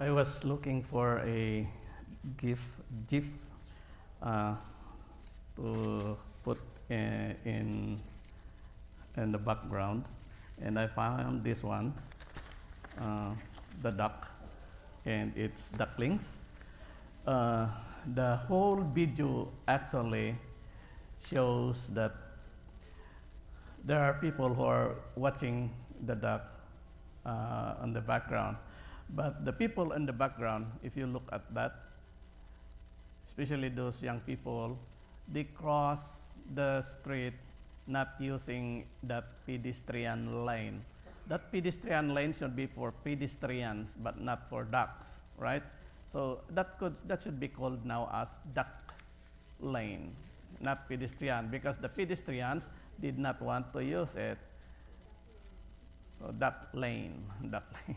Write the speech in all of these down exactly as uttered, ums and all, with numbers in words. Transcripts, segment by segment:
I was looking for a GIF, GIF uh, to put in, in in the background, and I found this one, uh, the duck, and its ducklings. Uh, the whole video actually shows that there are people who are watching the duck uh, on the background. But the people in the background, if you look at that, especially those young people, they cross the street not using that pedestrian lane. That pedestrian lane should be for pedestrians, but not for ducks, right? So that could that should be called now as duck lane, not pedestrian, because the pedestrians did not want to use it. So duck lane, duck lane.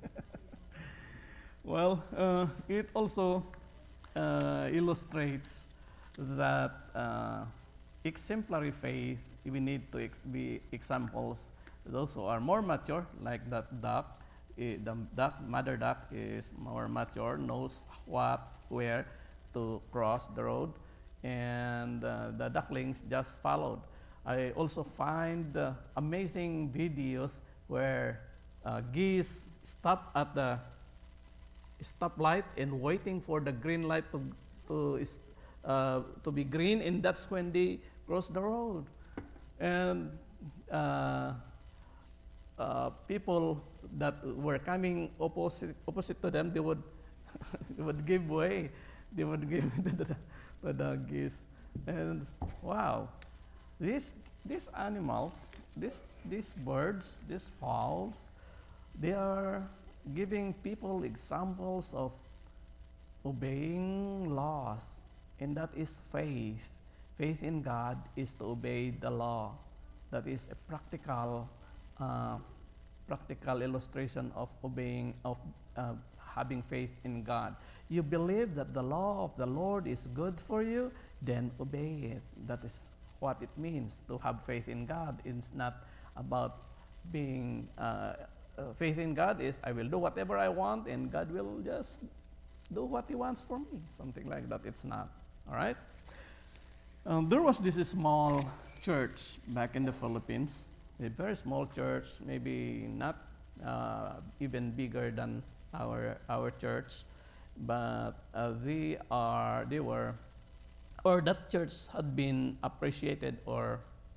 Well, uh, it also uh, illustrates that uh, exemplary faith, we need to ex be examples. Those who are more mature, like that duck, eh, the duck, mother duck is more mature, knows what, where to cross the road, and uh, the ducklings just followed. I also find uh, amazing videos where uh, geese stop at the stoplight and waiting for the green light to to uh, to be green, and that's when they cross the road. And uh, uh, people that were coming opposite opposite to them, they would they would give way. They would give to the, to the geese. And wow, these these animals, these these birds, these fowls, they are giving people examples of obeying laws, and that is faith. Faith in God is to obey the law. That is a practical, uh, practical illustration of obeying, of uh, having faith in God. You believe that the law of the Lord is good for you, then obey it. That is what it means to have faith in God. It's not about being uh, Uh, faith in God is I will do whatever I want and God will just do what He wants for me. Something like that. It's not. All right? Um, there was this small church back in the Philippines, a very small church, maybe not uh, even bigger than our our church, but uh, they are they were or that church had been appreciated or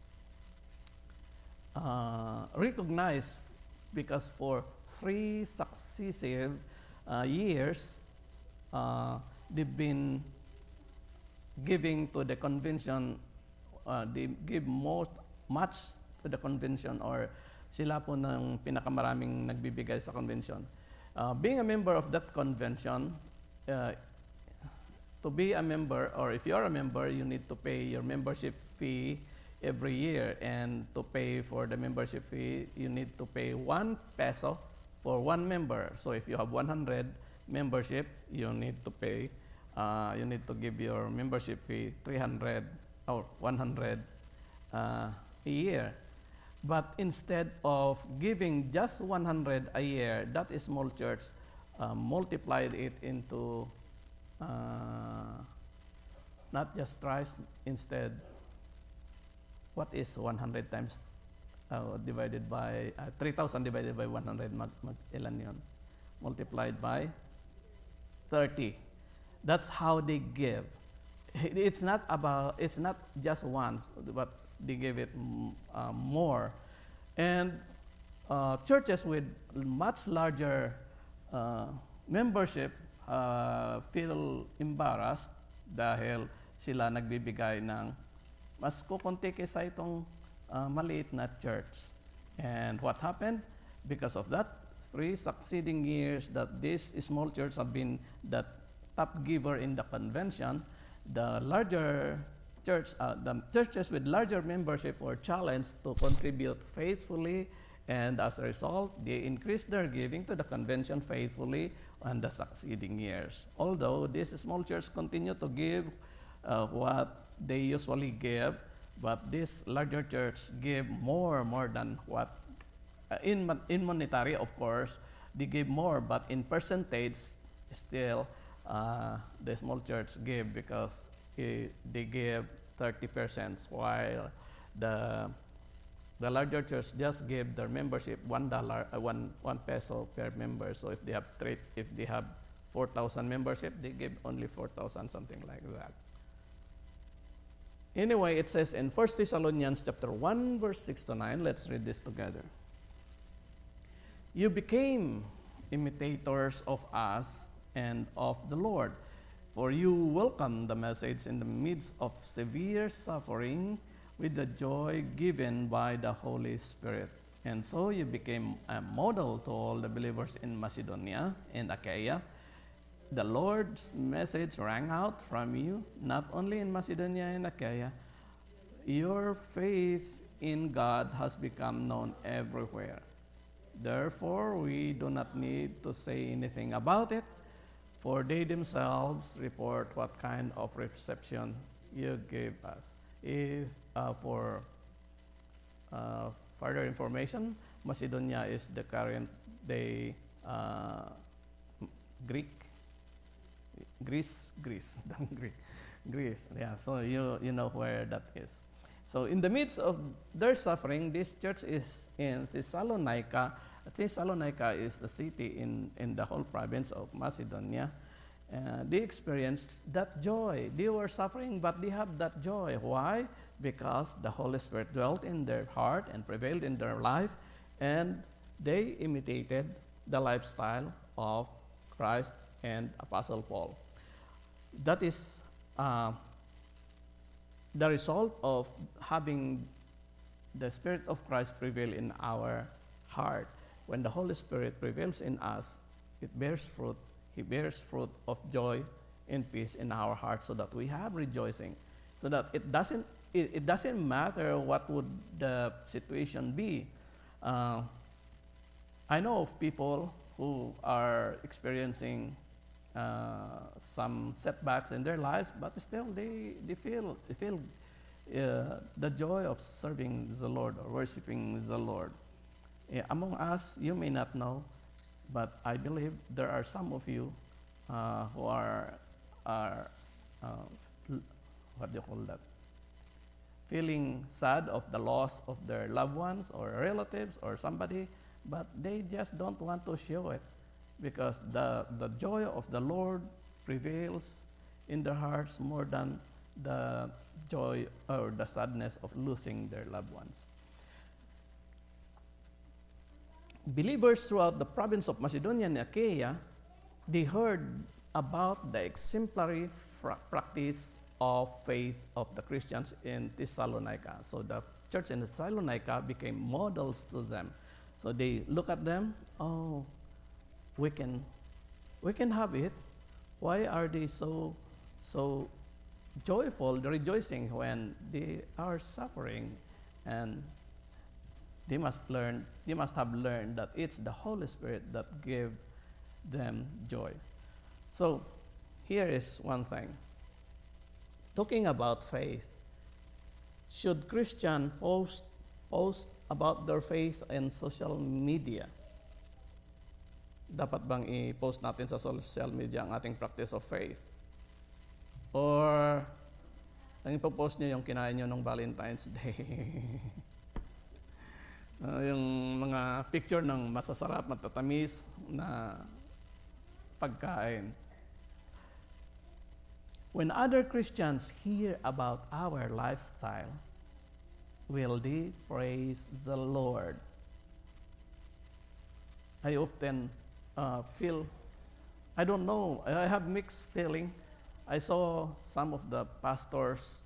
uh, recognized because for three successive uh, years, uh, they've been giving to the convention, uh, they give most, much to the convention, or sila po ng pinakamaraming nagbibigay sa convention. Uh, being a member of that convention, uh, to be a member, or if you're a member, you need to pay your membership fee every year, and to pay for the membership fee, you need to pay one peso for one member. So if you have one hundred membership, you need to pay, uh, you need to give your membership fee three hundred or one hundred uh, a year. But instead of giving just one hundred a year, that small church uh, multiplied it into uh, not just thrice, instead. What is one hundred times uh, divided by, uh, three thousand divided by one hundred, mag, mag ilan yun? Multiplied by thirty. That's how they give. It's not about, it's not just once, but they give it uh, more. And uh, churches with much larger uh, membership uh, feel embarrassed dahil sila nagbibigay ng mas kukunti kaysa itong uh, maliit na church. And what happened? Because of that, three succeeding years that this small church have been the top giver in the convention, the larger church, uh, the churches with larger membership were challenged to contribute faithfully, and as a result, they increased their giving to the convention faithfully in the succeeding years. Although this small church continue to give uh, what they usually give, but this larger church give more more than what uh, in in monetary, of course, they give more, but in percentage, still uh, the small church give because it, they give thirty percent, while the the larger church just give their membership one dollar, uh, one one peso per member. So if they have three, if they have four thousand membership, they give only four thousand, something like that. Anyway, it says in First Thessalonians chapter one, verse six to nine. Let's read this together. You became imitators of us and of the Lord, for you welcomed the message in the midst of severe suffering with the joy given by the Holy Spirit. And so you became a model to all the believers in Macedonia and Achaia. The Lord's message rang out from you, not only in Macedonia and Achaia. Your faith in God has become known everywhere. Therefore, we do not need to say anything about it, for they themselves report what kind of reception you gave us. If uh, for uh, further information, Macedonia is the current day uh, Greek, Greece, Greece, Greek, Greece. Yeah, so you you know where that is. So in the midst of their suffering, this church is in Thessalonica. Thessalonica is the city in, in the whole province of Macedonia. Uh, they experienced that joy. They were suffering, but they have that joy. Why? Because the Holy Spirit dwelt in their heart and prevailed in their life, and they imitated the lifestyle of Christ and Apostle Paul. That is uh, the result of having the Spirit of Christ prevail in our heart. When the Holy Spirit prevails in us, it bears fruit. He bears fruit of joy and peace in our hearts, so that we have rejoicing, so that it doesn't it, it doesn't matter what would the situation be. Uh, I know of people who are experiencing uh, some setbacks in their lives, but still they they feel they feel uh, the joy of serving the Lord or worshiping the Lord. Uh, among us, you may not know, but I believe there are some of you uh, who are, are uh, what do you call that? Feeling sad of the loss of their loved ones or relatives or somebody, but they just don't want to show it because the, the joy of the Lord prevails in their hearts more than the joy or the sadness of losing their loved ones. Believers throughout the province of Macedonia and Achaia, they heard about the exemplary fra- practice of faith of the Christians in Thessalonica. So the church in Thessalonica became models to them. So they look at them, oh, we can, we can have it. Why are they so, so joyful, rejoicing when they are suffering? And They must learn, they must have learned that it's the Holy Spirit that gave them joy. So here is one thing. Talking about faith, should Christian post post about their faith in social media? Dapat bang i-post natin sa social media ang ating practice of faith? Or ang ipopost nyo yung kinain nyo ng Valentine's Day? Uh, yung mga picture ng masasarap, matatamis na pagkain. When other Christians hear about our lifestyle, will they praise the Lord? I often uh, feel, I don't know, I have mixed feeling. I saw some of the pastors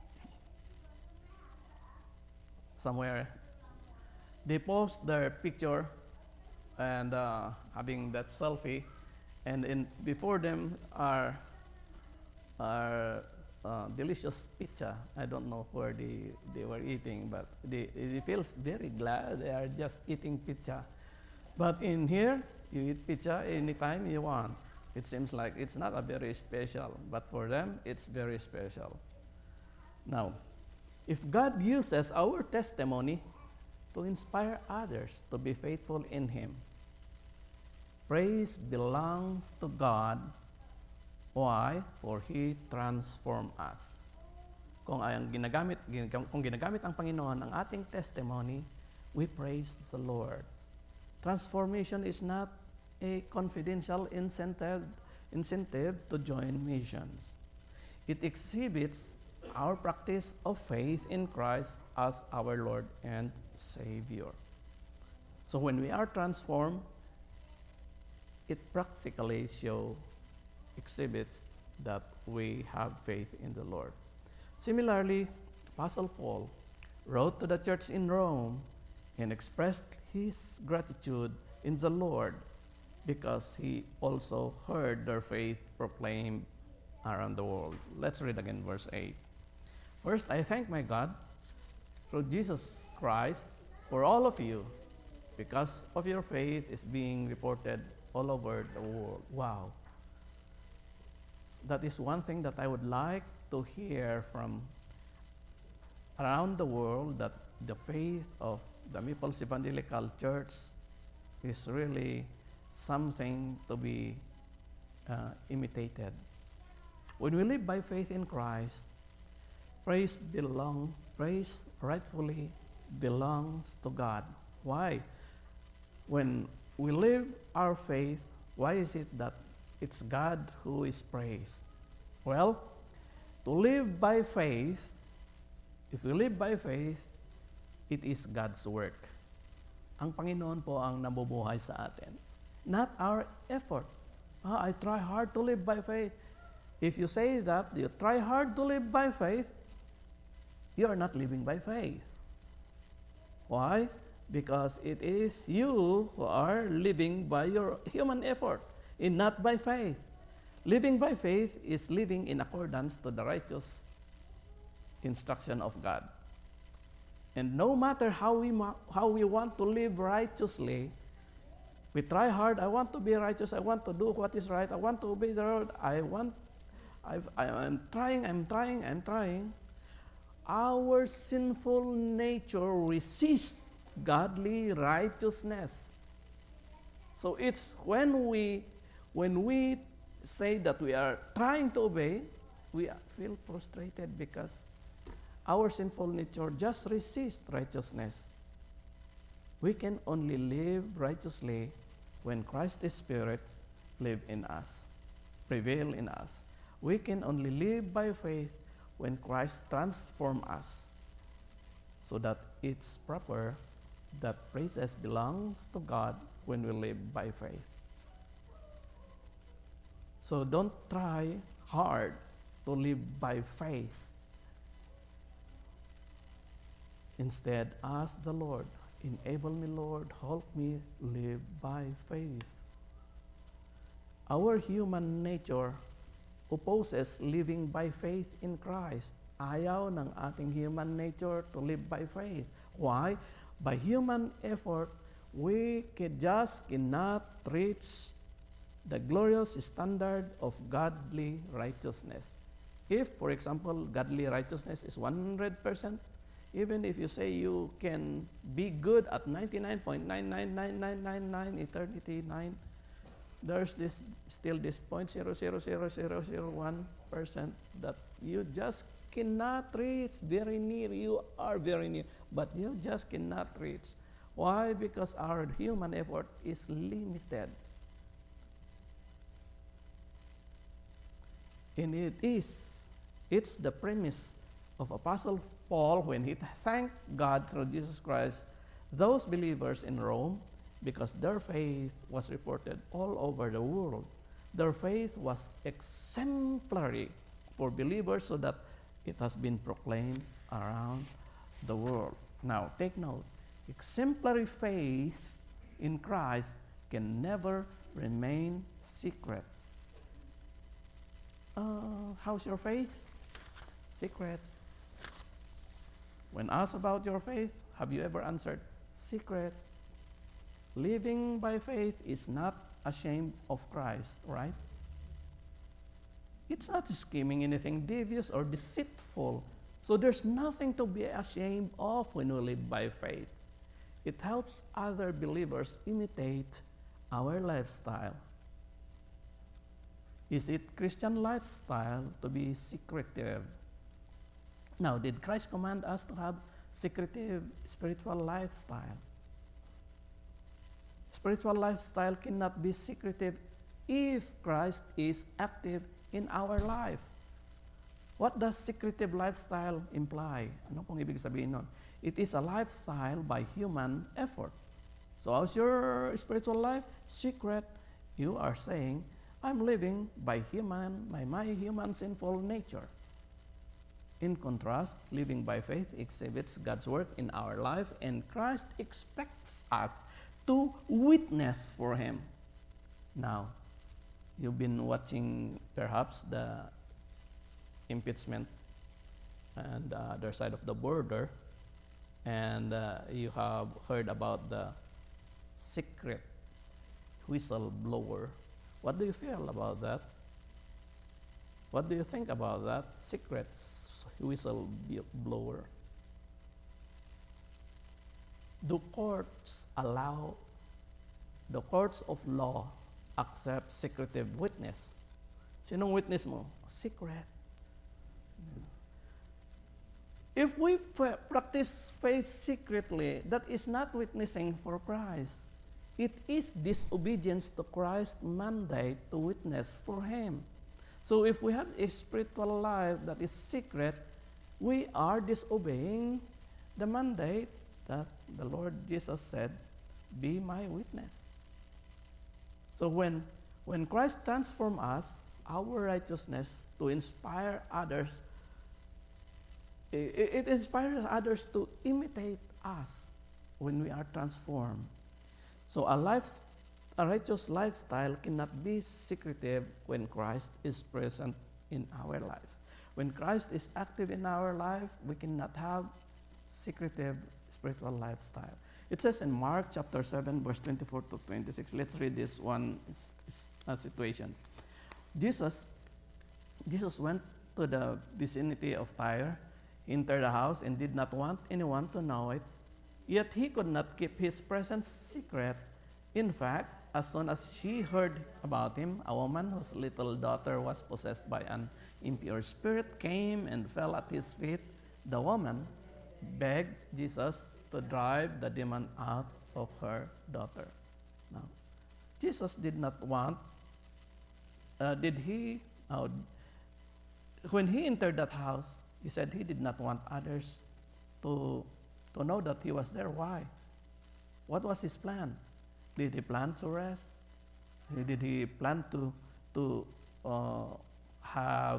somewhere. They post their picture and uh, having that selfie, and in before them are are uh, delicious pizza. I don't know where they, they were eating, but they, they feels very glad they are just eating pizza. But in here, you eat pizza anytime you want. It seems like it's not a very special, but for them, it's very special. Now, if God uses our testimony to inspire others to be faithful in Him, Praise belongs to God. Why? For He transformed us. Kung ang ginagamit, kung ginagamit ang Panginoon ang ating testimony, we praise the Lord. Transformation is not a confidential incentive, incentive to join missions. It exhibits our practice of faith in Christ as our Lord and Savior. So when we are transformed, it practically show, exhibits that we have faith in the Lord. Similarly, Apostle Paul wrote to the church in Rome and expressed his gratitude in the Lord because he also heard their faith proclaimed around the world. Let's read again verse eight. First, I thank my God through Jesus Christ for all of you because of your faith is being reported all over the world. Wow. That is one thing that I would like to hear from around the world, that the faith of the Maples Evangelical Church is really something to be uh, imitated. When we live by faith in Christ, praise belong, praise rightfully belongs to God. Why? When we live our faith, why is it that it's God who is praised? Well, to live by faith, if we live by faith, it is God's work. Ang Panginoon po ang nabubuhay sa atin. Not our effort. Ah, I try hard to live by faith. If you say that, you try hard to live by faith, you are not living by faith. Why? Because it is you who are living by your human effort and not by faith. Living by faith is living in accordance to the righteous instruction of God. And no matter how we ma- how we want to live righteously, we try hard. I want to be righteous. I want to do what is right. I want to obey the Lord. I want. I've, I'm trying. I'm trying. I'm trying. Our sinful nature resists godly righteousness. So it's when we when we say that we are trying to obey, we feel frustrated because our sinful nature just resists righteousness. We can only live righteously when Christ's Spirit live in us, prevail in us. We can only live by faith when Christ transform us, so that it's proper that praises belongs to God when we live by faith. So don't try hard to live by faith. Instead, ask the Lord, enable me, Lord, help me live by faith. Our human nature opposes living by faith in Christ. Ayaw ng ating human nature to live by faith. Why? By human effort, we can just cannot reach the glorious standard of godly righteousness. If, for example, godly righteousness is one hundred percent, even if you say you can be good at ninety-nine point nine nine nine nine nine nine eternity nine, there's this still this zero point zero zero zero zero zero one percent that you just cannot reach. Very near, you are very near, but you just cannot reach. Why? Because our human effort is limited. And it is, it's the premise of Apostle Paul when he thanked God through Jesus Christ, those believers in Rome, because their faith was reported all over the world. Their faith was exemplary for believers so that it has been proclaimed around the world. Now, take note, exemplary faith in Christ can never remain secret. Uh, how's your faith? Secret. When asked about your faith, have you ever answered, secret? Living by faith is not ashamed of Christ, right? It's not scheming anything devious or deceitful. So there's nothing to be ashamed of when we live by faith. It helps other believers imitate our lifestyle? Is it Christian lifestyle to be secretive? Now, did Christ command us to have secretive spiritual lifestyle? Spiritual lifestyle cannot be secretive if Christ is active in our life. What does secretive lifestyle imply? Ano pong ibig sabihin nun? It is a lifestyle by human effort. So how's your spiritual life? Secret. You are saying, I'm living by human, by my human sinful nature. In contrast, living by faith exhibits God's work in our life, and Christ expects us to witness for Him. Now, you've been watching perhaps the impeachment and the other side of the border, and uh, you have heard about the secret whistleblower. What do you feel about that? What do you think about that secret whistleblower? Do courts allow, the courts of law accept secretive witness? Sinong witness mo? Secret. If we f- practice faith secretly, that is not witnessing for Christ. It is disobedience to Christ's mandate to witness for Him. So if we have a spiritual life that is secret, we are disobeying the mandate that the Lord Jesus said, be my witness. So when, when Christ transforms us, our righteousness to inspire others, it, it inspires others to imitate us when we are transformed. So a life, a righteous lifestyle cannot be secretive when Christ is present in our life. When Christ is active in our life, we cannot have secretive spiritual lifestyle. It says in Mark chapter seven, verse twenty-four to twenty-six. Let's read this one uh, situation. Jesus, Jesus went to the vicinity of Tyre, entered the house, and did not want anyone to know it. Yet he could not keep his presence secret. In fact, as soon as she heard about him, a woman whose little daughter was possessed by an impure spirit came and fell at his feet. The woman begged Jesus to drive the demon out of her daughter. Now, Jesus did not want, uh, did he, uh, when he entered that house, he said he did not want others to to know that he was there. Why? What was his plan? Did he plan to rest? Did he plan to to uh, have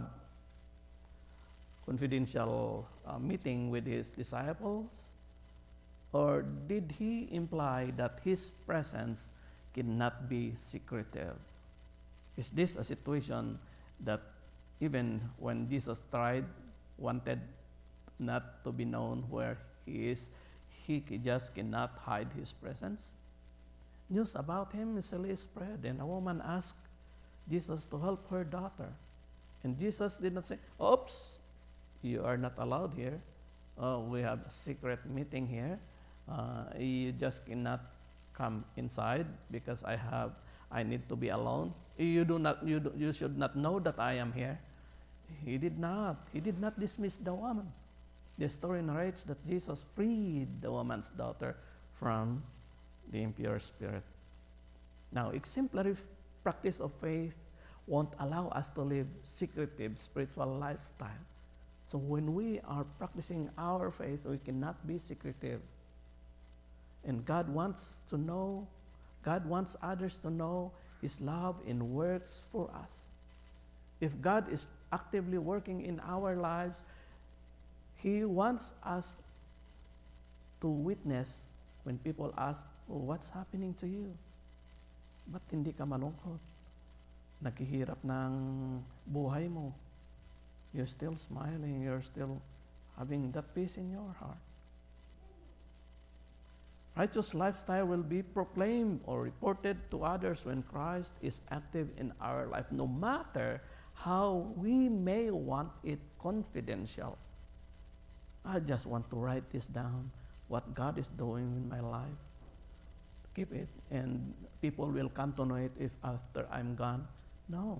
confidential uh, meeting with his disciples? Or did he imply that his presence cannot be secretive? Is this a situation that even when Jesus tried, wanted not to be known where he is, he just cannot hide his presence? News about him easily spread, and a woman asked Jesus to help her daughter. And Jesus did not say, oops, you are not allowed here. Oh, we have a secret meeting here. Uh, you just cannot come inside because I have, I need to be alone. You do not, you do, you should not know that I am here. He did not. He did not dismiss the woman. The story narrates that Jesus freed the woman's daughter from the impure spirit. Now, exemplary practice of faith won't allow us to live secretive spiritual lifestyle. So when we are practicing our faith, we cannot be secretive. And God wants to know, God wants others to know His love and works for us. If God is actively working in our lives, He wants us to witness when people ask, oh, what's happening to you? Ba't hindi ka malungkot? Naghihirap ng buhay mo. You're still smiling, you're still having that peace in your heart. Righteous lifestyle will be proclaimed or reported to others when Christ is active in our life, no matter how we may want it confidential. I just want to write this down, what God is doing in my life. keep it and people will come to know it if after I'm gone. No.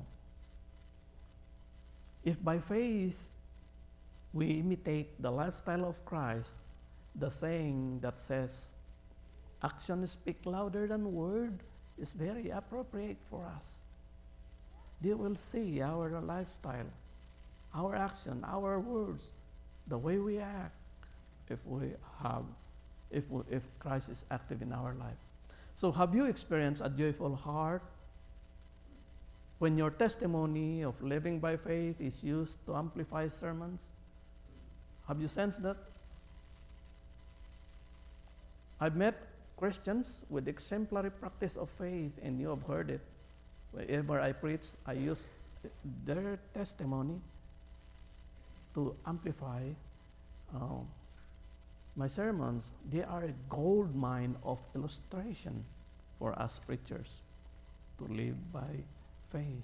If by faith we imitate the lifestyle of Christ, the saying that says, actions speak louder than word is very appropriate for us. They will see our lifestyle, our action, our words, the way we act, if we have, if we, if Christ is active in our life. So have you experienced a joyful heart when your testimony of living by faith is used to amplify sermons? Have you sensed that? I've met Christians with exemplary practice of faith, and you have heard it. Wherever I preach, I use their testimony to amplify uh, my sermons. They are a gold mine of illustration for us preachers to live by faith.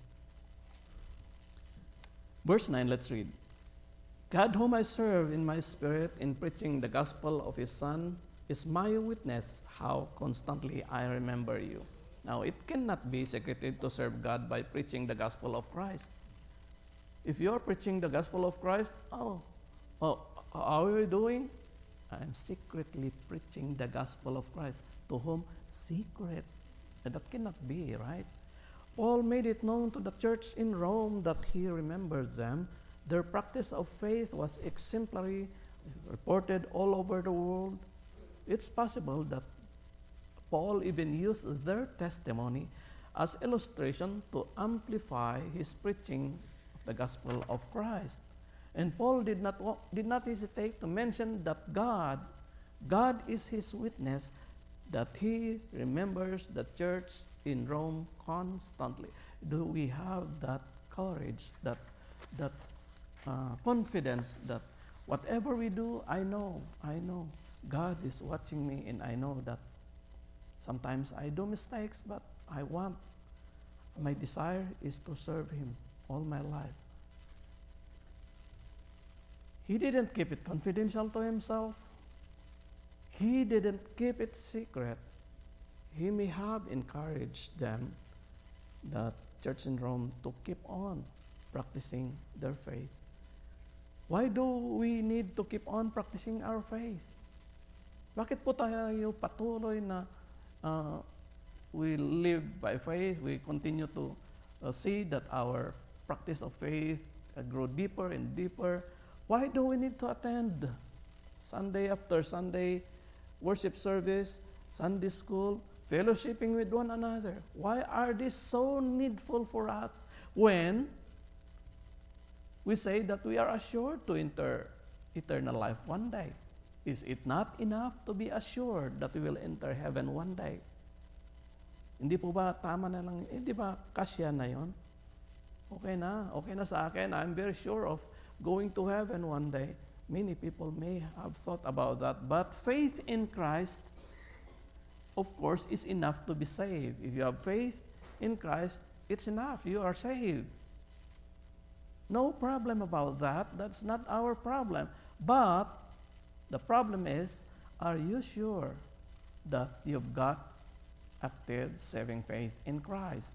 Verse nine, let's read. God whom I serve in my spirit in preaching the gospel of his Son is my witness how constantly I remember you. Now, it cannot be secretive to serve God by preaching the gospel of Christ. If you are preaching the gospel of Christ, oh, oh how are you doing? I'm secretly preaching the gospel of Christ. To whom? Secret. And that cannot be, right? Paul made it known to the church in Rome that he remembered them. Their practice of faith was exemplary, reported all over the world. It's possible that Paul even used their testimony as illustration to amplify his preaching of the gospel of Christ. And Paul did not, did not hesitate to mention that God, God is his witness that he remembers the church in Rome constantly. Do we have that courage, that, that uh, confidence that whatever we do, I know, I know, God is watching me, and I know that sometimes I do mistakes, but I want, my desire is to serve him all my life. He didn't keep it confidential to himself. He didn't keep it secret. He may have encouraged them, the church in Rome, to keep on practicing their faith. Why do we need to keep on practicing our faith? Bakit po tayo patuloy na uh, we live by faith, we continue to uh, see that our practice of faith uh, grow deeper and deeper? Why do we need to attend Sunday after Sunday worship service, Sunday school, fellowshipping with one another? Why are these so needful for us when we say that we are assured to enter eternal life one day? Is it not enough to be assured that we will enter heaven one day? Hindi po ba tama na lang, hindi ba kasya na yon? Okay na, okay na sa akin. I'm very sure of going to heaven one day. Many people may have thought about that, but faith in Christ, of course, is enough to be saved. If you have faith in Christ, it's enough. You are saved. No problem about that. That's not our problem. But the problem is, are you sure that you've got active saving faith in Christ?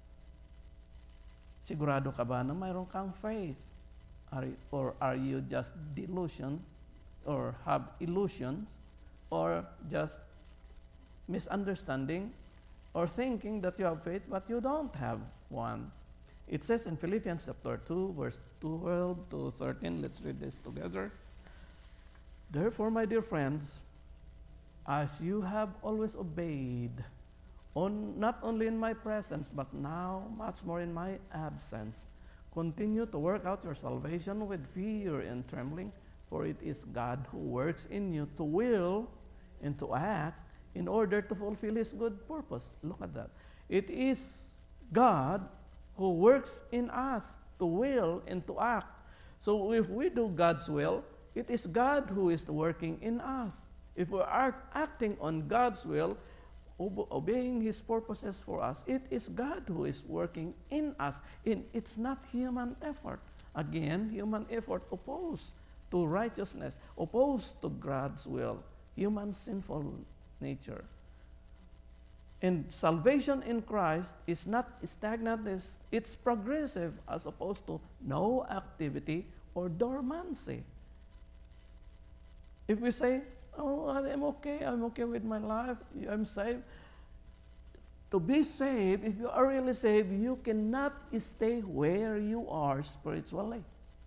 Sigurado ka ba na mayroon kang faith? Are, or are you just delusion or have illusions or just misunderstanding or thinking that you have faith but you don't have one? It says in Philippians chapter two, verse twelve to thirteen, let's read this together. Therefore, my dear friends, as you have always obeyed, on, not only in my presence, but now much more in my absence, continue to work out your salvation with fear and trembling, for it is God who works in you to will and to act in order to fulfill his good purpose. Look at that. It is God who works in us to will and to act. So if we do God's will, it is God who is working in us. If we are acting on God's will, obeying his purposes for us, it is God who is working in us. And it's not human effort. Again, human effort opposed to righteousness, opposed to God's will, human sinful nature. And salvation in Christ is not stagnant, it's, it's progressive as opposed to no activity or dormancy. If we say, oh, I'm okay, I'm okay with my life, I'm saved. To be saved, if you are really saved, you cannot stay where you are spiritually.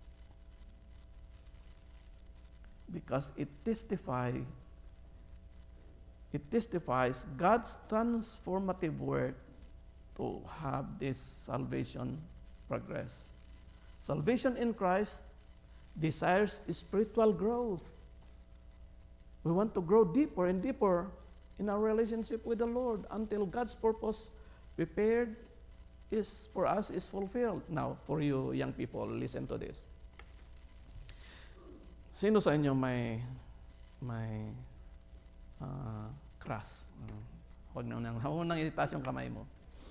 Because it testifies It testifies God's transformative work to have this salvation progress. Salvation in Christ desires spiritual growth. We want to grow deeper and deeper in our relationship with the Lord until God's purpose prepared is for us is fulfilled. Now, for you young people, listen to this. Sino sa inyo may may uh, crush? Uh, huwag nang nang huwag nang itaas yung kamay mo.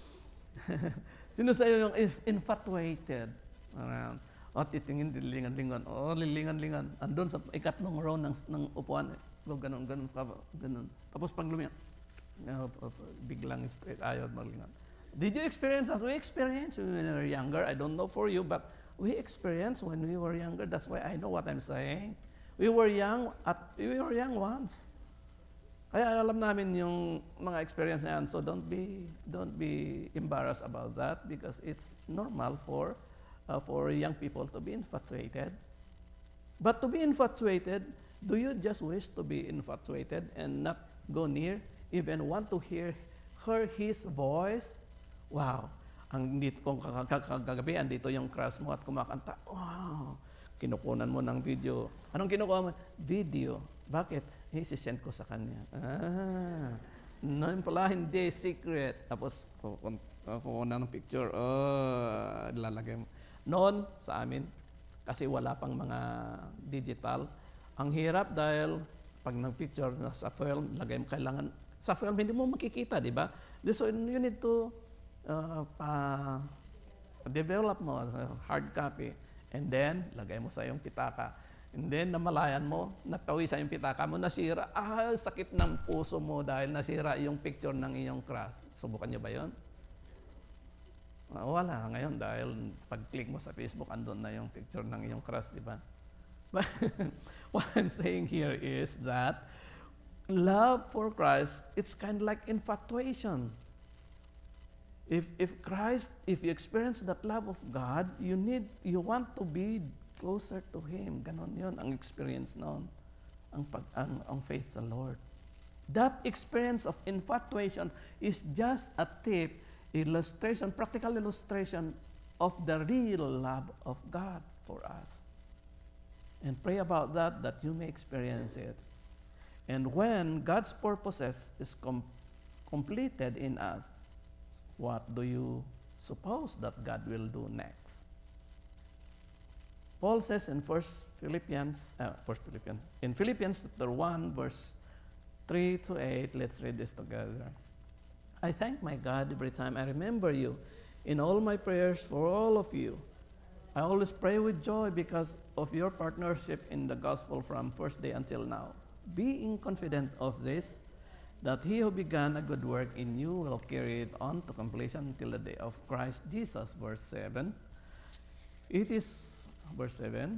Sino sa inyo yung infatuated? Around. O, titingin, lilingan-lingan. O, lilingan-lingan. Andun sa ikatlong row ng, ng upuan. O, ganun, ganun, ganun. Tapos pag lumiyan, uh, biglang straight, ayaw maglingan. Did you experience that? We experienced when we were younger. I don't know for you, but we experienced when we were younger. That's why I know what I'm saying. We were young at we were young once. Kaya alam namin yung mga experience na yan. So don't be don't be embarrassed about that because it's normal for uh, for young people to be infatuated. But to be infatuated, do you just wish to be infatuated and not go near, even want to hear hear his voice? Wow. Ang dito kung kagabi andito yung crush mo at kumakanta. Wow. Kinukunan mo ng video. Anong kinukuha mo? Video. Bakit? I-send ko sa kanya. Ah, no, pala, hindi, secret. Tapos, kukunan ng picture. Oh, lalagay mo. Noon, sa amin, kasi wala pang mga digital, ang hirap dahil pag ng-picture sa film, lagay mo kailangan, sa film, hindi mo makikita, di ba? So, you need to uh, pa, develop mo, hard copy. And then, lagay mo sa iyong pitaka. And then, namalayan mo, napawi sa iyong pitaka mo, nasira. Ah, sakit ng puso mo dahil nasira yung picture ng iyong crush. Subukan niyo ba yun? Ah, wala. Ngayon, dahil pag-click mo sa Facebook, andun na yung picture ng iyong crush, di ba? But what I'm saying here is that love for Christ, it's kind of like infatuation. If if Christ, if you experience that love of God, you need, you want to be closer to Him. Ganon yun, ang experience noon, ang, pag, ang, ang faith sa Lord. That experience of infatuation is just a tip, illustration, practical illustration of the real love of God for us. And pray about that, that you may experience it. And when God's purposes is com- completed in us, what do you suppose that God will do next? Paul says in First Philippians, uh, First Philippians, in Philippians chapter one, verse three to eight, let's read this together. I thank my God every time I remember you in all my prayers for all of you. I always pray with joy because of your partnership in the gospel from first day until now. Being confident of this, that he who began a good work in you will carry it on to completion until the day of Christ Jesus. Verse seven. It is, verse seven,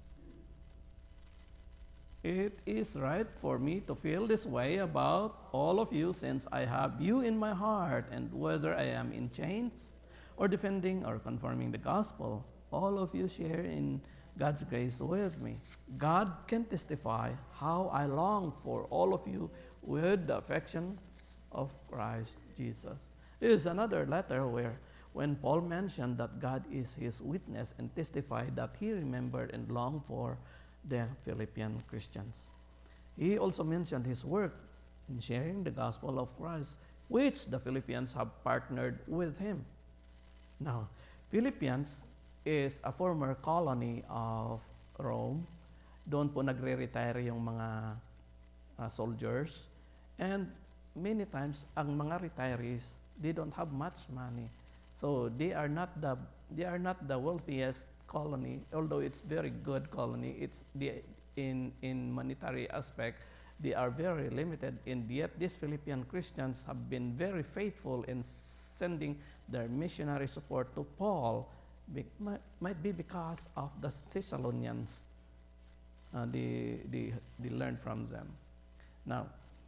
it is right for me to feel this way about all of you since I have you in my heart, and whether I am in chains or defending or confirming the gospel, all of you share in God's grace with me. God can testify how I long for all of you with the affection of Christ Jesus. This is another letter where when Paul mentioned that God is his witness and testified that he remembered and longed for the Philippian Christians. He also mentioned his work in sharing the gospel of Christ, which the Philippians have partnered with him. Now, Philippians is a former colony of Rome. Doon po nagre-retire yung mga uh, soldiers. And many times, ang mga retirees, they don't have much money. So they are not the they are not the wealthiest colony, although it's very good colony. It's the in in monetary aspect, they are very limited, and yet these Philippian Christians have been very faithful in sending their missionary support to Paul. Be, might, might be because of the Thessalonians. Uh, they, they, they learned from them. Now,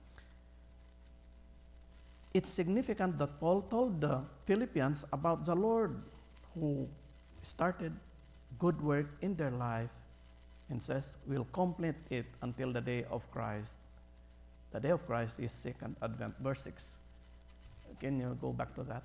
it's significant that Paul told the Philippians about the Lord who started good work in their life and says, we'll complete it until the day of Christ. The day of Christ is second advent, verse six. Can you go back to that?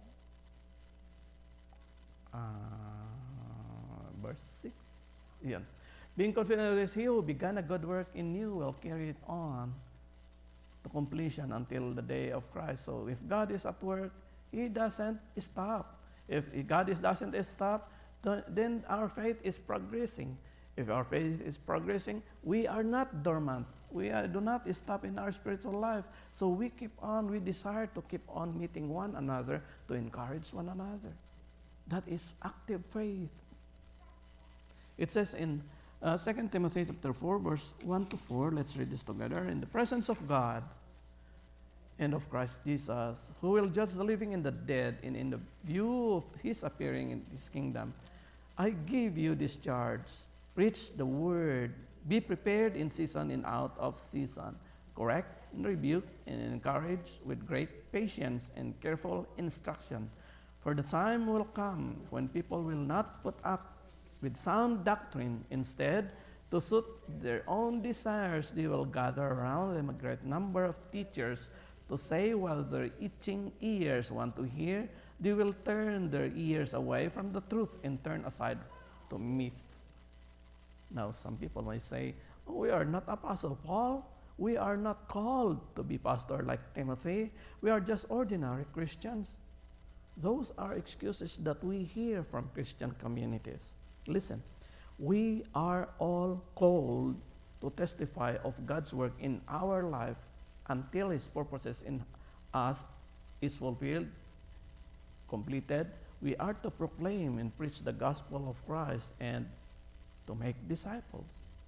Uh, verse six. Yeah. Being confident that he who began a good work in you will carry it on to completion until the day of Christ. So if God is at work, he doesn't stop. If God is, doesn't stop, then our faith is progressing. If our faith is progressing, we are not dormant. We are, do not stop in our spiritual life. So we keep on, we desire to keep on meeting one another, to encourage one another. That is active faith. It says in uh, Second Timothy chapter four, verse one to four, let's read this together. In the presence of God and of Christ Jesus, who will judge the living and the dead, and in the view of his appearing in his kingdom, I give you this charge. Preach the word. Be prepared in season and out of season. Correct and rebuke and encourage with great patience and careful instruction. For the time will come when people will not put up with sound doctrine. Instead, to suit their own desires, they will gather around them a great number of teachers to say what their itching ears want to hear. They will turn their ears away from the truth and turn aside to myth. Now, some people may say, oh, we are not Apostle Paul. We are not called to be pastor like Timothy. We are just ordinary Christians. Those are excuses that we hear from Christian communities. Listen, we are all called to testify of God's work in our life until his purposes in us is fulfilled, completed. We are to proclaim and preach the gospel of Christ and to make disciples.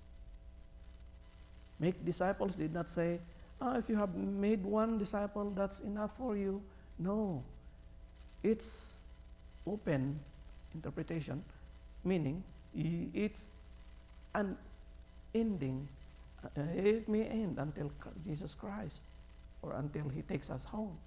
Make disciples did not say, oh, if you have made one disciple, that's enough for you. No. It's open interpretation, meaning it's an ending. Uh, it may end until Jesus Christ or until he takes us home.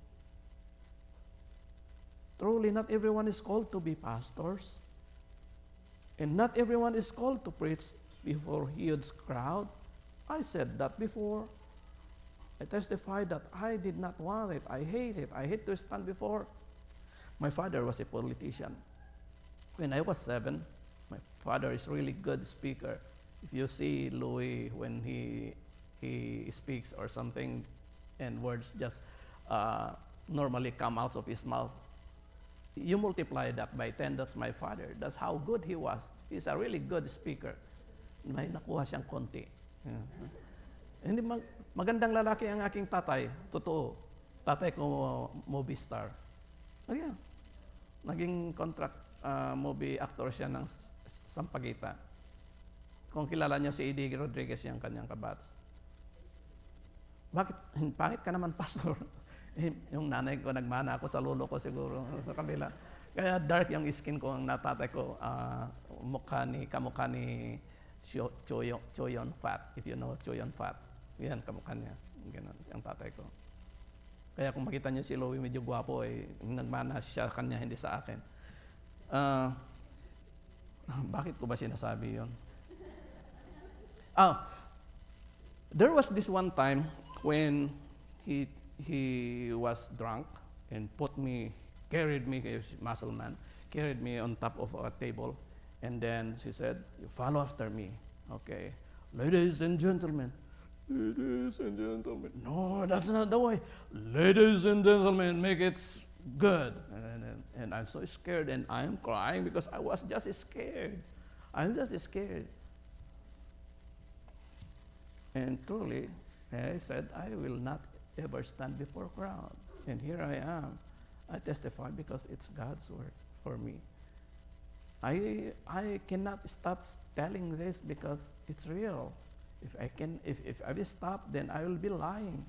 Truly, not everyone is called to be pastors. And not everyone is called to preach before a huge crowd. I said that before. I testified that I did not want it. I hate it. I hate to stand before. My father was a politician. When I was seven, my father is really good speaker. If you see Louis when he he speaks or something, and words just uh, normally come out of his mouth, you multiply that by ten, that's my father. That's how good he was. He's a really good speaker. May nakuha siyang konti. Yeah. Hindi mag, magandang lalaki ang aking tatay. Totoo. Tatay ko movie star. Oh yeah. Naging contract uh, movie actor siya ng Sampaguita. Kung kilala niyo si Eddie Rodriguez, yung kanyang kabats. Bakit? Pangit ka naman, pastor. Yung nanay ko, nagmana ako sa lolo ko siguro sa kabila. Kaya dark yung skin ko, ang natatay ko, uh, mukha ni, kamukha ni Choyon, Choyon Fat, if you know Choyon Fat. Yan, kamukha niya. Ganun, yung tatay ko. Kaya kung makita niyo si Louie medyo gwapo, eh, nagmana siya kanya, hindi sa akin. Uh, bakit ko ba sinasabi yun? Ah, there was this one time when he he was drunk and put me, carried me, a muscle man, carried me on top of a table, and then she said, you follow after me, okay? Ladies and gentlemen, ladies and gentlemen, no, that's not the way. Ladies and gentlemen, make it good. And, and, and I'm so scared, and I'm crying because I was just scared. I'm just scared. And truly, I said, I will not ever stand before a crowd. And here I am. I testify because it's God's word for me. I I cannot stop telling this because it's real. If I can, if, if I will stop, then I will be lying.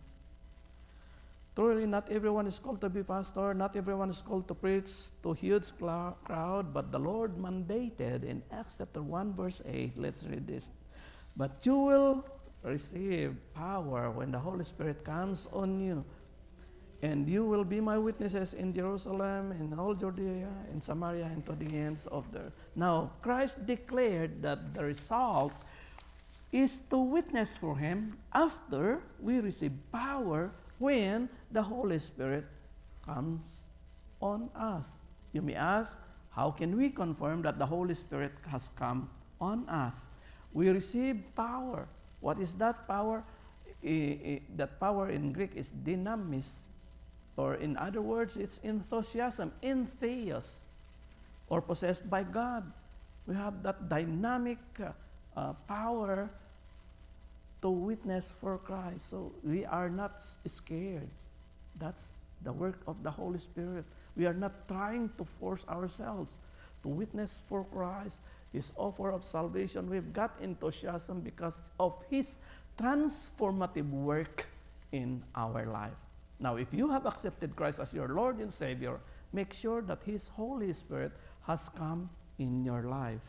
Truly, not everyone is called to be pastor, not everyone is called to preach to huge cl- crowd, but the Lord mandated in Acts chapter one, verse eight. Let's read this. But you will receive power when the Holy Spirit comes on you. And you will be my witnesses in Jerusalem, in all Judea, in Samaria, and to the ends of the earth. Now, Christ declared that the result is to witness for Him after we receive power when the Holy Spirit comes on us. You may ask, how can we confirm that the Holy Spirit has come on us? We receive power. What is that power? I, I, that power in Greek is dynamis. Or in other words, it's enthusiasm, entheos, or possessed by God. We have that dynamic uh, uh, power to witness for Christ. So we are not scared. That's the work of the Holy Spirit. We are not trying to force ourselves to witness for Christ, His offer of salvation. We've got enthusiasm because of His transformative work in our life. Now, if you have accepted Christ as your Lord and Savior, make sure that His Holy Spirit has come in your life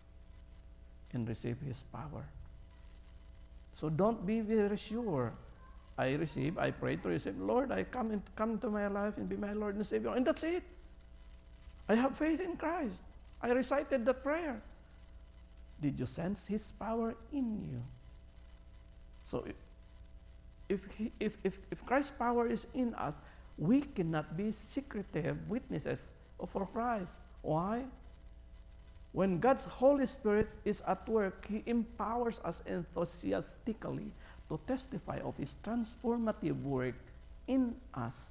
and receive His power. So don't be very sure. I receive, I pray to receive, Lord, I come, in, come into my life and be my Lord and Savior. And that's it. I have faith in Christ. I recited the prayer. Did you sense His power in you? So If, he, if, if, if Christ's power is in us, we cannot be secretive witnesses for Christ. Why? When God's Holy Spirit is at work, He empowers us enthusiastically to testify of His transformative work in us.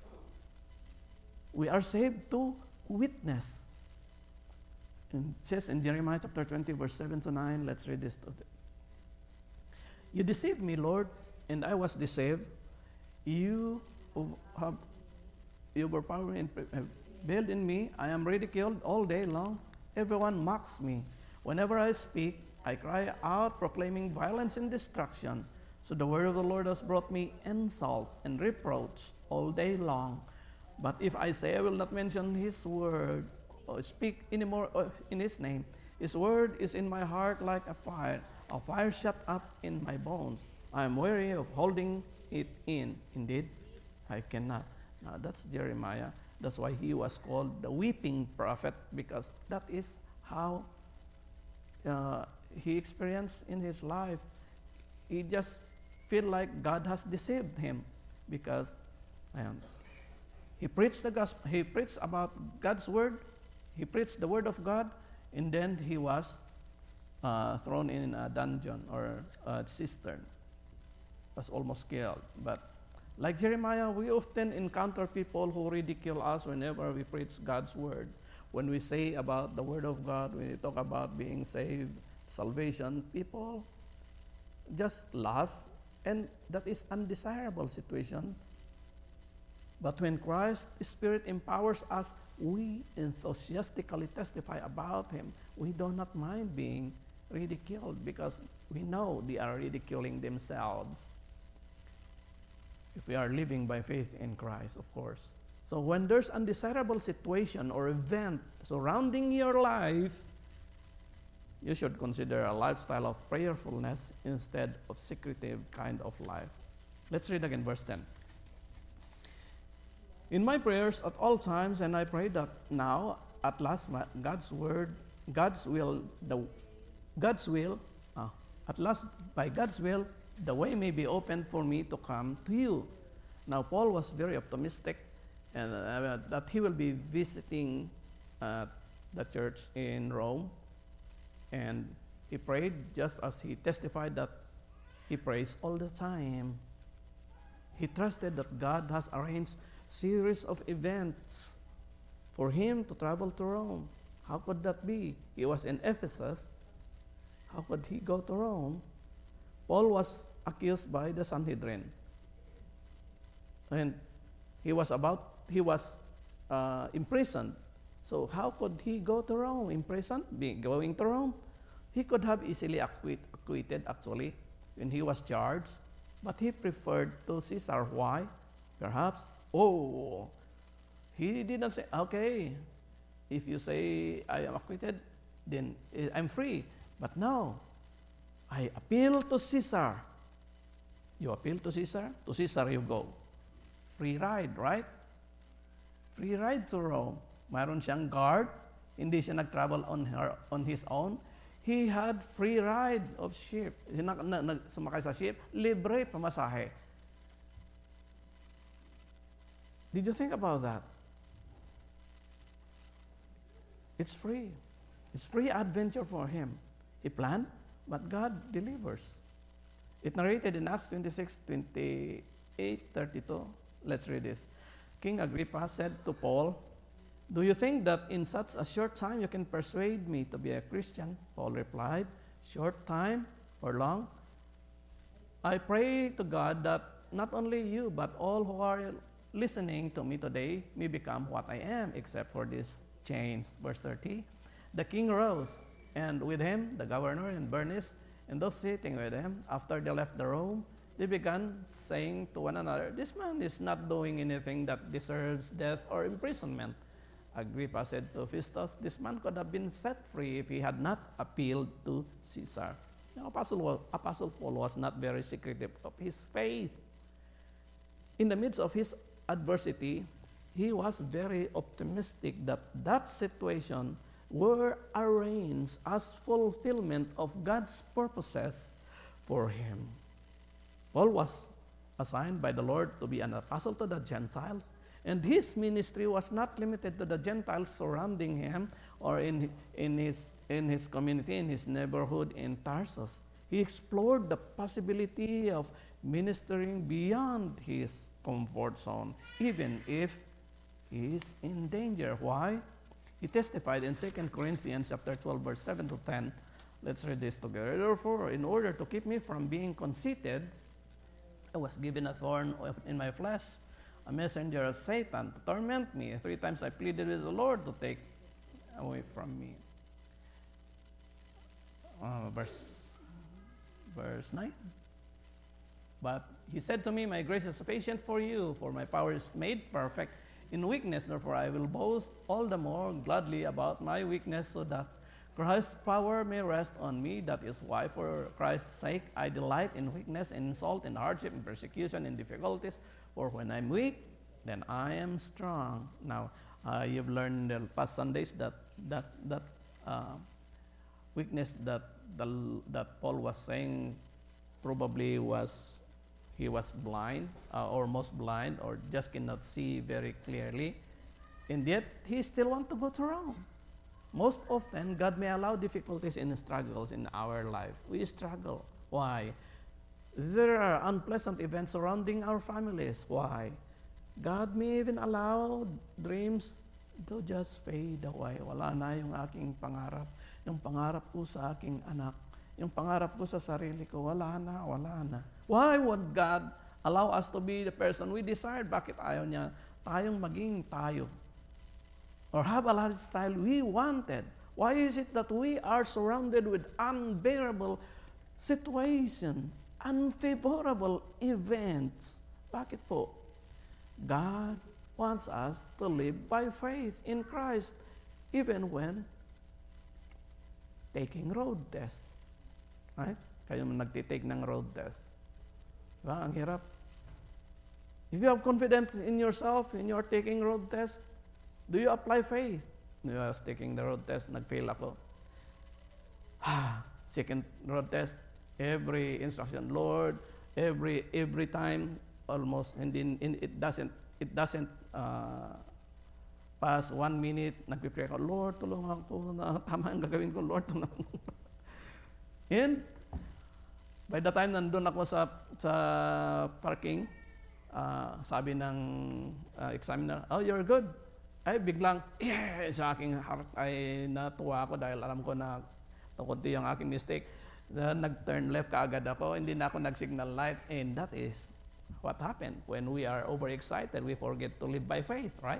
We are saved to witness. And it says in Jeremiah chapter twenty, verse seven to nine, let's read this. You deceived me, Lord, and I was deceived. You have overpowered and built in me. I am ridiculed all day long. Everyone mocks me. Whenever I speak, I cry out, proclaiming violence and destruction. So the word of the Lord has brought me insult and reproach all day long. But if I say I will not mention His word or speak anymore in His name, His word is in my heart like a fire, a fire shut up in my bones. I am weary of holding it in. Indeed, I cannot. Now, that's Jeremiah. That's why he was called the weeping prophet, because that is how uh, he experienced in his life. He just feel like God has deceived him, because um, he preached the gospel. He preached about God's word. He preached the word of God, and then he was uh, thrown in a dungeon or a cistern. Was almost killed. But like Jeremiah, we often encounter people who ridicule us whenever we preach God's word. When we say about the word of God, when we talk about being saved, salvation, people just laugh, and that is undesirable situation. But when Christ's Spirit empowers us, we enthusiastically testify about Him. We do not mind being ridiculed because we know they are ridiculing themselves. If we are living by faith in Christ, of course. So when there's undesirable situation or event surrounding your life, you should consider a lifestyle of prayerfulness instead of secretive kind of life. Let's read again verse ten. In my prayers at all times, and I pray that now, at last, my, God's word, God's will, the God's will, uh, at last, by God's will, the way may be opened for me to come to you. Now, Paul was very optimistic and uh, that he will be visiting uh, the church in Rome. And he prayed just as he testified that he prays all the time. He trusted that God has arranged series of events for him to travel to Rome. How could that be? He was in Ephesus. How could he go to Rome? Paul was accused by the Sanhedrin. And he was about, he was uh, imprisoned. So how could he go to Rome? Imprisoned? Be going to Rome? He could have easily acquit, acquitted, actually. when he was charged, but he preferred to Caesar. Why? Perhaps, oh, he didn't say, okay, if you say I am acquitted, then I'm free. But no, I appeal to Caesar. You appeal to Caesar, to Caesar you go. Free ride, right? Free ride to Rome. Mayroon siyang guard, hindi siya nag-travel on, her, on his own. He had free ride of ship. Na, na, na, sumakay sa ship, libre pamasahe. Did you think about that? It's free. It's free adventure for him. He planned, but God delivers. It narrated in Acts twenty-six, twenty-eight, thirty-two. Let's read this. King Agrippa said to Paul, "Do you think that in such a short time you can persuade me to be a Christian?" Paul replied, "Short time or long? I pray to God that not only you, but all who are listening to me today may become what I am, except for these chains." Verse thirty. The king rose, and with him the governor and Bernice, and those sitting with him. After they left the room, they began saying to one another, "This man is not doing anything that deserves death or imprisonment." Agrippa said to Festus, "This man could have been set free if he had not appealed to Caesar." Now, Apostle, Apostle Paul was not very secretive of his faith. In the midst of his adversity, he was very optimistic that that situation were arranged as fulfillment of God's purposes for him. Paul was assigned by the Lord to be an apostle to the Gentiles, and his ministry was not limited to the Gentiles surrounding him or in, in, his, in his community, in his neighborhood in Tarsus. He explored the possibility of ministering beyond his comfort zone, even if he is in danger. Why? He testified in Second Corinthians chapter twelve, verse seven to ten. Let's read this together. "Therefore, in order to keep me from being conceited, I was given a thorn in my flesh, a messenger of Satan to torment me. Three times I pleaded with the Lord to take away from me." Uh, verse, verse nine. "But he said to me, my grace is sufficient for you, for my power is made perfect in weakness. Therefore, I will boast all the more gladly about my weakness, so that Christ's power may rest on me. That is why, for Christ's sake, I delight in weakness, in insult, in hardship, in persecution, in difficulties. For when I'm weak, then I am strong." Now, uh, you've learned in the past Sundays that that that uh, weakness that the, that Paul was saying probably was he was blind, uh, or most blind, or just cannot see very clearly. And yet, he still wants to go to Rome. Most often, God may allow difficulties and struggles in our life. We struggle. Why? There are unpleasant events surrounding our families. Why? God may even allow dreams to just fade away. Wala na yung aking pangarap. Yung pangarap ko sa aking anak. Yung pangarap ko sa sarili ko, wala na, wala na. Why would God allow us to be the person we desired? Bakit ayaw niya tayong maging tayo? Or have a lifestyle we wanted? Why is it that we are surrounded with unbearable situation, unfavorable events? Bakit po? God wants us to live by faith in Christ, even when taking road test. Right? Kayo nagtitake ng road test. Diba? Ang hirap. If you have confidence in yourself, in your taking road test, do you apply faith? I was taking the road test, nag-fail ako. Second road test, every instruction, Lord, every every time, almost, and then it doesn't it doesn't uh, pass one minute, nagpipray ako, Lord, tulungan ko na tama ang gagawin ko, Lord, tulungan ko. And by the time nandun ako sa sa parking, uh, sabi ng uh, examiner, "Oh, you're good." Ay biglang, yeah, sa aking heart ay natuwa ako dahil alam ko na kunti yung aking mistake. Uh, nag-turn left kaagad ako, hindi na ako nag-signal light, and that is what happened. When we are overexcited, we forget to live by faith, right?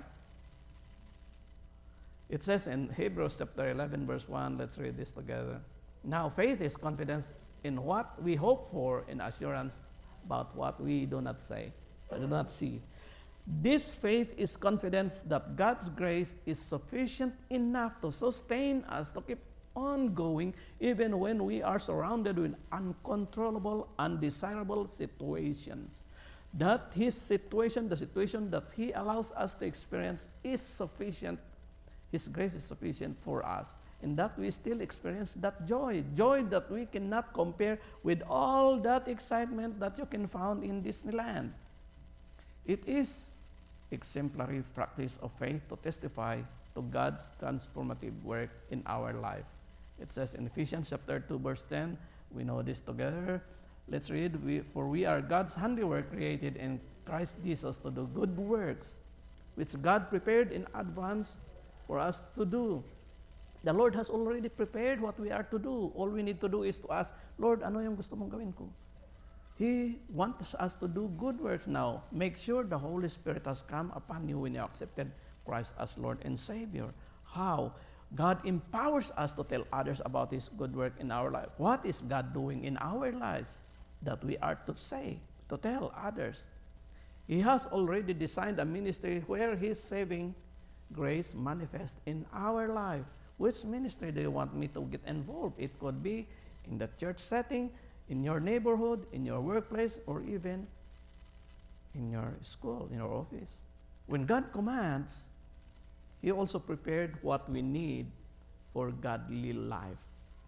It says in Hebrews chapter eleven, verse one, let's read this together. "Now faith is confidence in what we hope for and assurance about what we do not say, do not see. This faith is confidence that God's grace is sufficient enough to sustain us, to keep on going, even when we are surrounded with uncontrollable, undesirable situations. That His situation, the situation that He allows us to experience, is sufficient. His grace is sufficient for us. And that we still experience that joy, joy that we cannot compare with all that excitement that you can find in Disneyland. It is exemplary practice of faith to testify to God's transformative work in our life. It says in Ephesians chapter two, verse ten, we know this together. Let's read, we, for we are God's handiwork created in Christ Jesus to do good works, which God prepared in advance for us to do. The Lord has already prepared what we are to do. All we need to do is to ask, Lord, ano yung gusto mong gawin ko? He wants us to do good works now. Make sure the Holy Spirit has come upon you when you accepted Christ as Lord and Savior. How? God empowers us to tell others about His good work in our life. What is God doing in our lives that we are to say, to tell others? He has already designed a ministry where His saving grace manifests in our life. Which ministry do you want me to get involved? It could be in the church setting, in your neighborhood, in your workplace, or even in your school, in your office. When God commands, He also prepared what we need for godly life.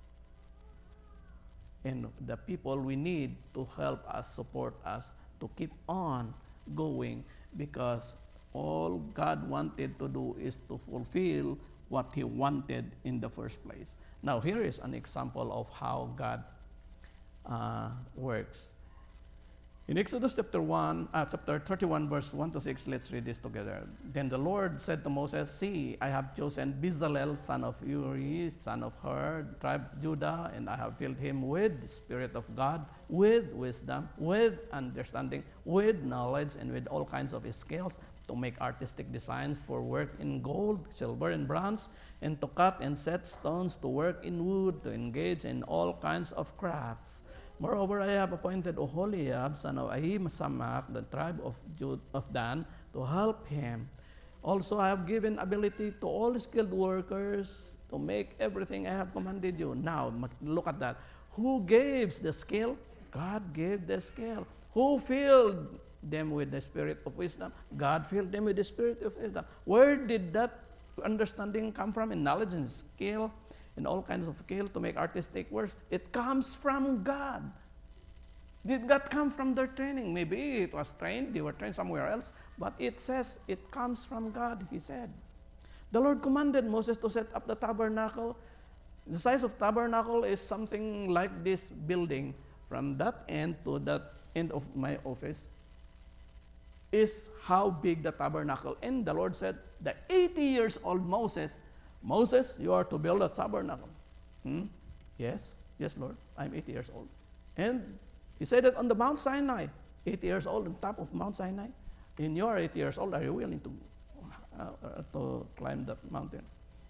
And the people we need to help us, support us, to keep on going, because all God wanted to do is to fulfill what He wanted in the first place. Now, here is an example of how God uh, works. In Exodus chapter one, uh, chapter thirty-one, verse one to six, let's read this together. Then the Lord said to Moses, see, I have chosen Bezalel, son of Uri, son of Hur, tribe of Judah, and I have filled him with the Spirit of God, with wisdom, with understanding, with knowledge, and with all kinds of skills, to make artistic designs for work in gold, silver, and bronze, and to cut and set stones, to work in wood, to engage in all kinds of crafts. Moreover, I have appointed Oholiab, son of Ahisamach, the tribe of Judah, of Dan, to help him. Also, I have given ability to all skilled workers to make everything I have commanded you. Now, look at that. Who gives the skill? God gave the skill. Who filled them with the spirit of wisdom? God filled them with the spirit of wisdom. Where did that understanding come from? In knowledge and skill, and all kinds of skill to make artistic works. It comes from God. Did God come from their training? Maybe it was trained, they were trained somewhere else, but it says it comes from God, He said. The Lord commanded Moses to set up the tabernacle. The size of tabernacle is something like this building. From that end to that end of my office is how big the tabernacle. And the Lord said, the eighty years old Moses, Moses, you are to build a tabernacle. Hmm? Yes, yes, Lord, I'm eighty years old. And He said it on the Mount Sinai, eighty years old on top of Mount Sinai. And you are eighty years old, are you willing to, uh, to climb that mountain?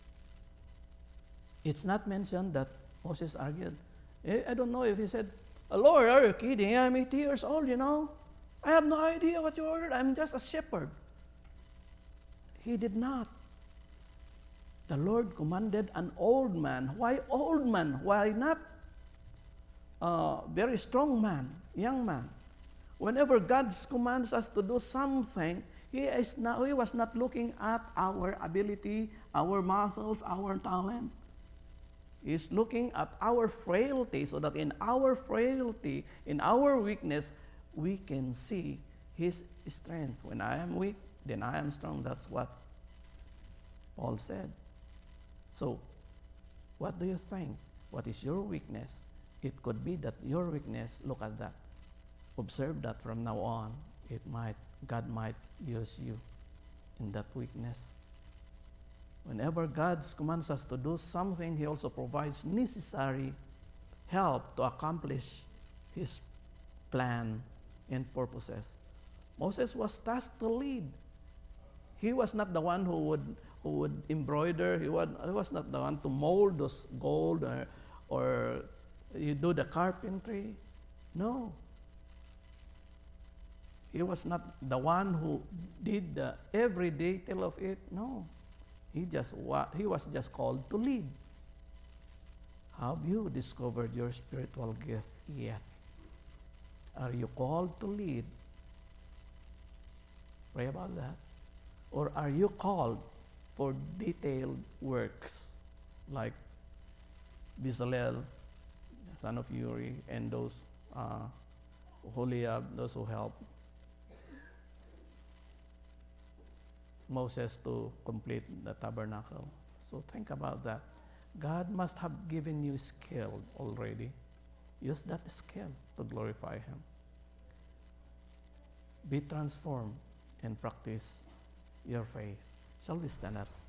It's not mentioned that Moses argued. I don't know if he said, Lord, are you kidding? I'm eighty years old, you know. I have no idea what you ordered. I'm just a shepherd. He did not. The Lord commanded an old man. Why old man? Why not a very strong man, young man? Whenever God commands us to do something, He is not, He was not looking at our ability, our muscles, our talent. He's looking at our frailty, so that in our frailty, in our weakness, we can see His strength. When I am weak, then I am strong. That's what Paul said. So, what do you think? What is your weakness? It could be that your weakness, look at that. Observe that from now on. It might, God might use you in that weakness. Whenever God commands us to do something, He also provides necessary help to accomplish His plan and purposes. Moses was tasked to lead. He was not the one who would who would embroider. He was, he was not the one to mold those gold or, or You do the carpentry. No. He was not the one who did the every detail of it. No. He just wa- he was just called to lead. Have you discovered your spiritual gift yet? Are you called to lead? Pray about that. Or are you called for detailed works like Bezalel, son of Uri, and those uh, Holiab, those who helped Moses to complete the tabernacle? So think about that. God must have given you skill already. Use that skill to glorify Him. Be transformed and practice your faith. Shall we stand up?